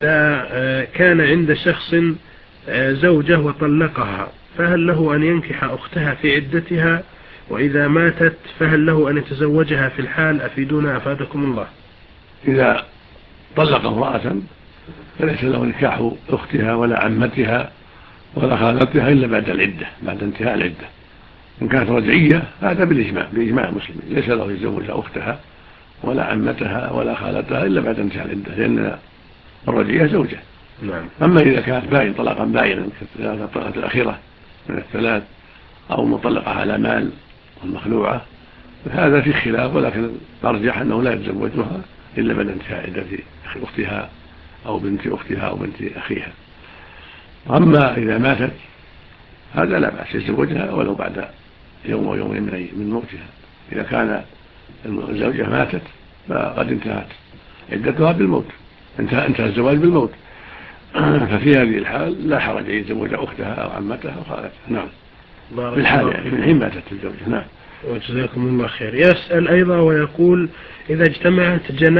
كان عند شخص زوجة وطلقها، فهل له أن ينكح أختها في عدتها؟ وإذا ماتت فهل له أن يتزوجها في الحال؟ أفيدونا أفادكم الله. إذا طلق امرأة فليس له نكاح أختها ولا عمتها ولا خالتها إلا بعد العدة، بعد انتهاء العدة. إن كانت رجعية هذا بإجماع المسلمين، ليس له يتزوج أختها ولا عمتها ولا خالتها إلا بعد انتهاء العدة، لأن الرجعية زوجة. أما إذا كانت باين طلاقا باينا كالطلاقة الأخيرة من الثلاث أو مطلقة على مال والمخلوعة فهذا في خلاف، ولكن أرجح أنه لا يتزوجها إلا بعد انتهاء عدة أختها أو بنت أختها أو بنت أخيها. أما إذا ماتت هذا لا بأس يتزوجها ولو بعد يوم أو يومين من موتها. إذا كان الزوجة ماتت فقد انتهت عدتها بالموت، انتهى الزواج بالموت، ففي هذه الحال لا حرج أن يتزوج أختها أو عمتها أو خالتها. نعم، في الحال يعني من حين ماتت الزوجة. نعم، وجزاكم الله خير. يسأل أيضا ويقول: إذا اجتمعت